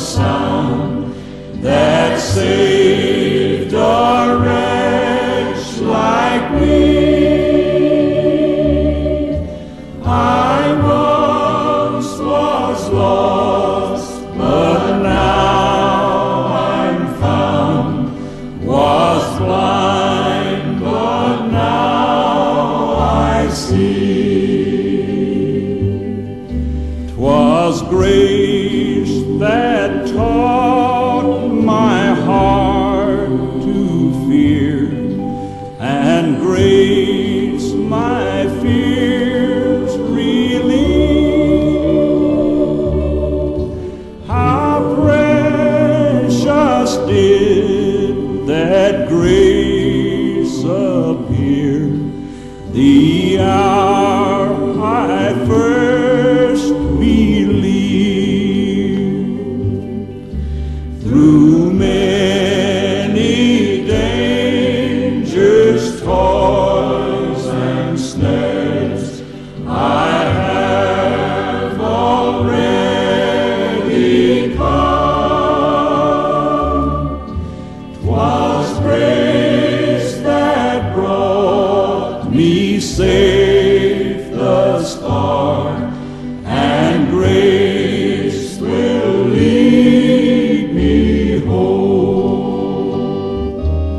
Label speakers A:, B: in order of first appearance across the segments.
A: sound that saved a wretch like me. I once was lost, but now I'm found, was blind, but now I see. 'Twas grace that taught my heart to fear, and grace my fears relieved. How precious did that grace appear the hour I first believed. Through many dangers, toils, and snares, I have already come. 'Twas grace that brought me safe thus far, and grace will lead me home.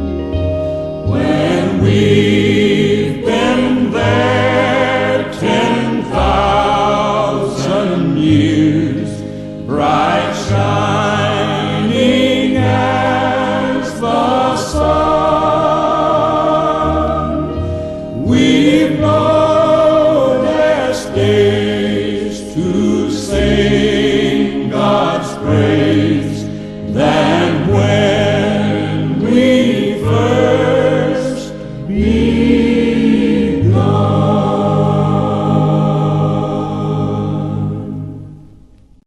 A: When we've been there 10,000 years, bright shining as the sun, we've known as days to sing God's praise than when we first began.